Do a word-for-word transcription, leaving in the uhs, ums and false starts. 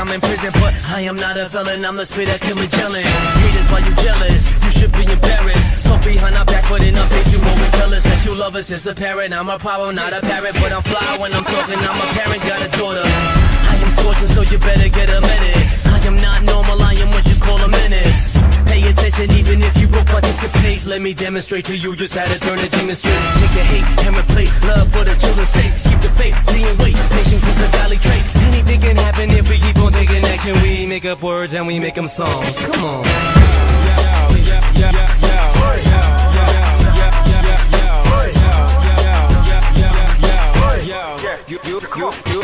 I'm in prison, but I am not a felon. I'm the spit that kill Magellan. Haters, why you jealous? You should be embarrassed. Talk behind our back, but in our face you always tell us that you love us. It's apparent. I'm a problem, not a parrot, but I'm fly when I'm talking. I'm a parent, got a daughter. I am scorching, so you better get a minute. I am not normal, I am what you call a menace. Pay attention, even if you won't participate. Let me demonstrate to you just how to turn a demon straight. Take your hate and replace love for the children's sake. Keep the faith, see and wait. Patience is a valley trait. Anything can happen if we keep on taking action. We make up words and we make them songs. Come on. You, you, you, you.